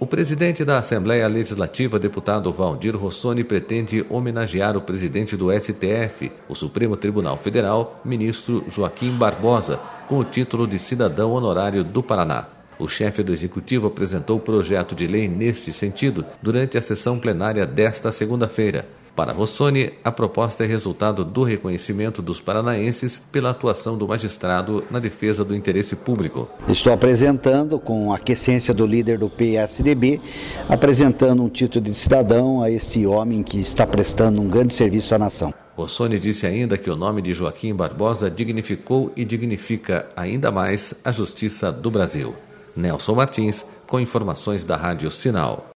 O presidente da Assembleia Legislativa, deputado Valdir Rossoni, pretende homenagear o presidente do STF, o Supremo Tribunal Federal, ministro Joaquim Barbosa, com o título de cidadão honorário do Paraná. O chefe do Executivo apresentou o projeto de lei neste sentido durante a sessão plenária desta segunda-feira. Para Rossoni, a proposta é resultado do reconhecimento dos paranaenses pela atuação do magistrado na defesa do interesse público. Estou apresentando, com a aquiescência do líder do PSDB, apresentando um título de cidadão a esse homem que está prestando um grande serviço à nação. Rossoni disse ainda que o nome de Joaquim Barbosa dignificou e dignifica ainda mais a justiça do Brasil. Nelson Martins, com informações da Rádio Sinal.